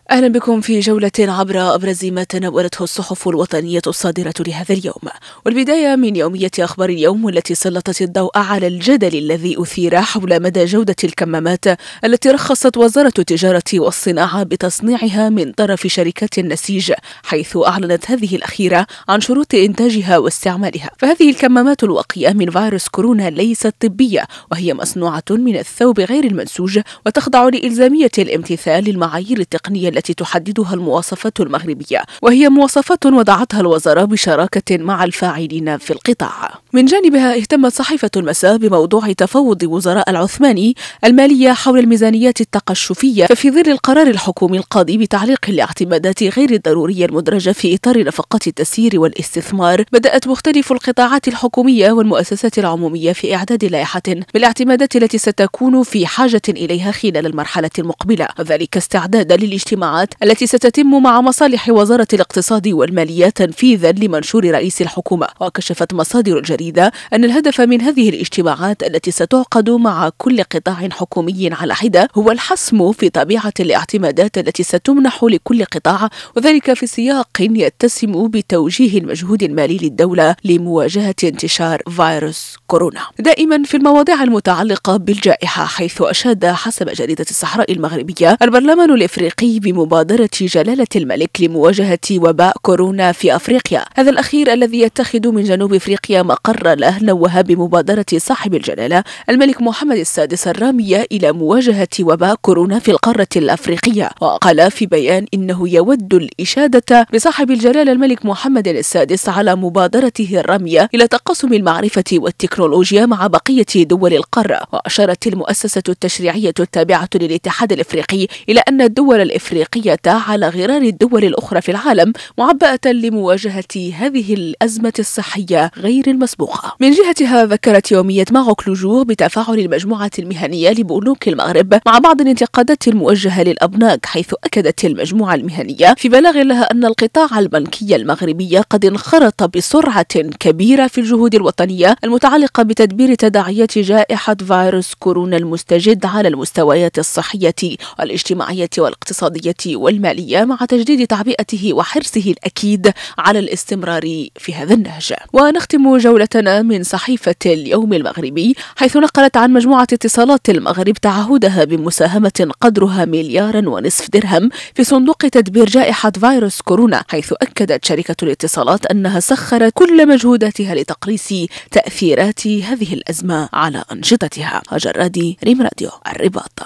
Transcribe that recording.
أهلا بكم في جولة عبر أبرز ما تناولته الصحف الوطنية الصادرة لهذا اليوم، والبداية من يومية أخبار اليوم والتي سلطت الضوء على الجدل الذي أثير حول مدى جودة الكمامات التي رخصت وزارة التجارة والصناعة بتصنيعها من طرف شركات النسيج، حيث أعلنت هذه الأخيرة عن شروط إنتاجها واستعمالها. فهذه الكمامات الواقية من فيروس كورونا ليست طبية، وهي مصنوعة من الثوب غير المنسوج وتخضع لإلزامية الامتثال للمعايير التقنية التي تحددها المواصفات المغربية، وهي مواصفات وضعتها الوزارة بشراكة مع الفاعلين في القطاع. من جانبها اهتمت صحيفة المساء بموضوع تفاوض وزراء العثماني المالية حول الميزانيات التقشفية، ففي ظل القرار الحكومي القاضي بتعليق الاعتمادات غير الضرورية المدرجة في إطار نفقات التسيير والاستثمار، بدأت مختلف القطاعات الحكومية والمؤسسات العمومية في إعداد لائحة بالاعتمادات التي ستكون في حاجة إليها خلال المرحلة المقبلة، وذلك استعدادا للاجتماعات التي ستتم مع مصالح وزارة الاقتصاد والمالية تنفيذا لمنشور رئيس الحكومة. وكشفت مصادر الجريدة أن الهدف من هذه الاجتماعات التي ستعقد مع كل قطاع حكومي على حدة هو الحسم في طبيعة الاعتمادات التي ستمنح لكل قطاع، وذلك في سياق يتسم بتوجيه المجهود المالي للدولة لمواجهة انتشار فيروس كورونا. دائما في المواضيع المتعلقة بالجائحة، حيث أشاد حسب جريدة الصحراء المغربية البرلمان الإفريقي بمبادرة جلالة الملك لمواجهة وباء كورونا في أفريقيا. هذا الأخير الذي يتخذ من جنوب أفريقيا مقر له نوه بمبادرة صاحب الجلالة الملك محمد السادس الرامية إلى مواجهة وباء كورونا في القارة الأفريقية. وقال في بيان إنه يود الإشادة بصاحب الجلالة الملك محمد السادس على مبادرته الرامية إلى تقاسم المعرفة والتكنولوجيا مع بقية دول القارة. وأشارت المؤسسة التشريعية التابعة للاتحاد الأفريقي إلى أن الدول الإفريقية على غرار الدول الأخرى في العالم معبأة لمواجهة هذه الأزمة الصحية غير المسبوقة. من جهتها ذكرت يومية ماروك لوجور بتفاعل المجموعة المهنية لبنوك المغرب مع بعض الانتقادات الموجهة للأبناك، حيث أكدت المجموعة المهنية في بلاغ لها أن القطاع البنكي المغربي قد انخرط بسرعة كبيرة في الجهود الوطنية المتعلقة بتدبير تداعيات جائحة فيروس كورونا المستجد على المستويات الصحية والاجتماعية والاقتصادية والمالية، مع تجديد تعبئته وحرصه الأكيد على الاستمرار في هذا النهج. ونختم جولتنا من صحيفة اليوم المغربي، حيث نقلت عن مجموعة اتصالات المغرب تعهدها بمساهمة قدرها 1.5 مليار درهم في صندوق تدبير جائحة فيروس كورونا، حيث أكدت شركة الاتصالات أنها سخرت كل مجهوداتها لتقليص تأثيرات هذه الأزمة على أنشطتها. هاجر رادي، ريم راديو الرباط.